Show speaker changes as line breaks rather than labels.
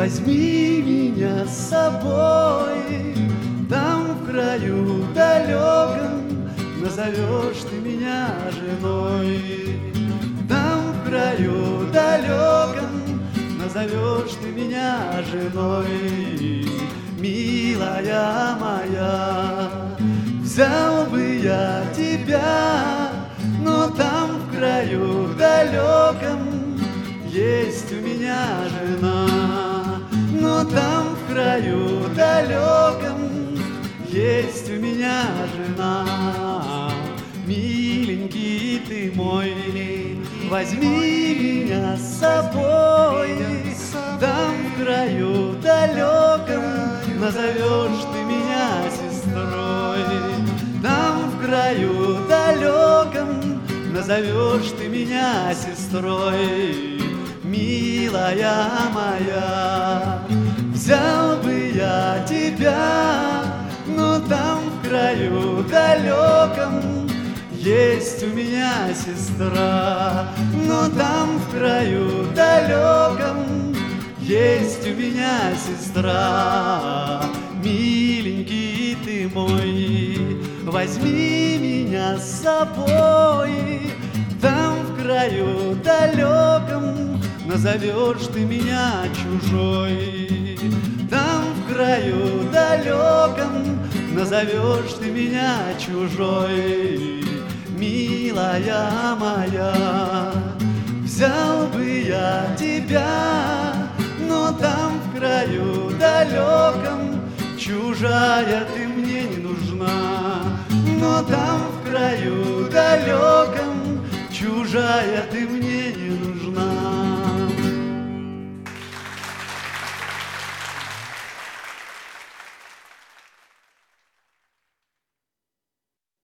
возьми меня с собой. Там в краю далеком назовешь ты меня женой. Там в краю далеком назовешь ты меня женой. Милая моя, взял бы я тебя, но там в краю далеком есть у меня жена. Но там в краю далеком есть у меня жена. Миленький ты мой, возьми меня с собой. Там в краю далеком назовешь ты меня сестрой. Там в краю далеком назовешь ты меня сестрой. Милая моя, взял бы я тебя, но там в краю далеком есть у меня сестра. Но там в краю далеком есть у меня сестра. Миленький ты мой, возьми меня с собой. Там в краю далеком назовешь ты меня чужой. Там в краю далеком назовешь ты меня чужой. Милая моя, взял бы я тебя, но там в краю далеком чужая ты мне не нужна. Но там в краю далеком чужая ты мне не нужна.